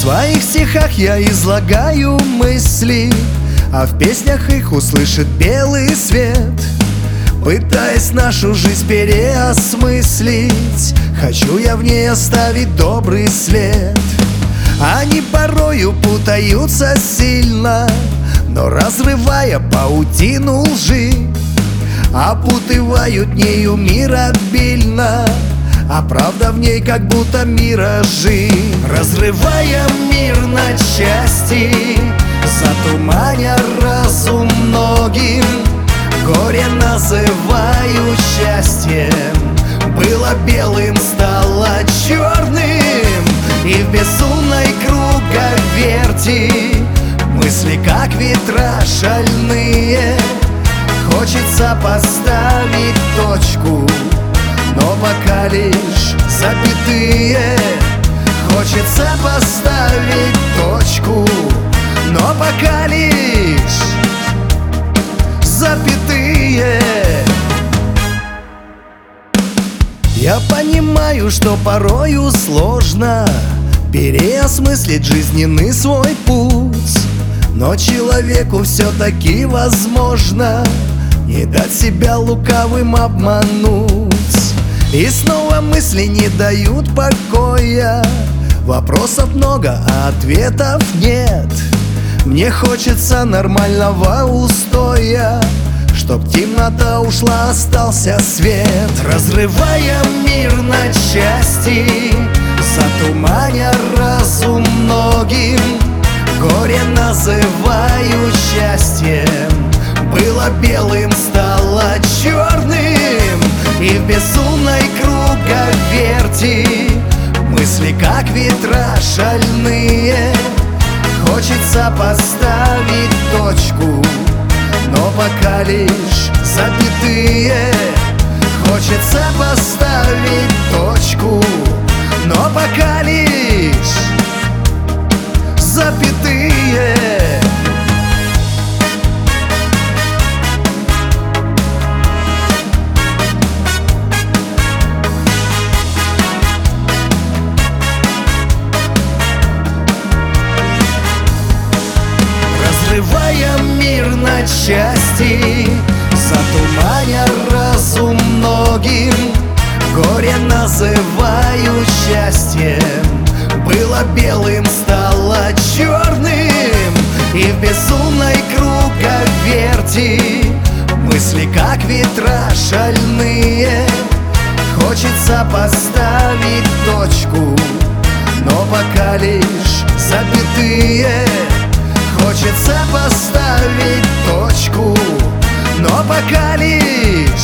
своих стихах я излагаю мысли, а в песнях их услышит белый свет. Пытаясь нашу жизнь переосмыслить, хочу я в ней оставить добрый след. Они порою путаются сильно, но разрывая паутину лжи, опутывают нею мир обильно, а правда в ней как будто миражи. Разрывая мир на части, затуманя разум многим, горе называю счастьем. Было белым, стало черным, и в безумной круговерти мысли как ветра шальные. Хочется поставить точку, но пока лишь запятые. Хочется поставить точку, но пока лишь запятые. Я понимаю, что порою сложно переосмыслить жизненный свой путь, но человеку все-таки возможно не дать себя лукавым обмануть. И снова мысли не дают покоя, вопросов много, а ответов нет. Мне хочется нормального устоя, чтоб темнота ушла, остался свет. Разрывая мир на части, затуманя разум многим, горе называю счастьем. Было белым, стало черным, и в безумной круговерти мысли как ветра шальные. Хочется поставить точку, но пока лишь запятые. Хочется поставить точку, но пока лишь запятые. Разрывая мир на части, затуманя разум многим, горе называю счастьем. Было белым, стало черным, и в безумной круговерти мысли как ветра шальные. Хочется поставить точку, но пока лишь запятые. Хочется поставить точку, но пока лишь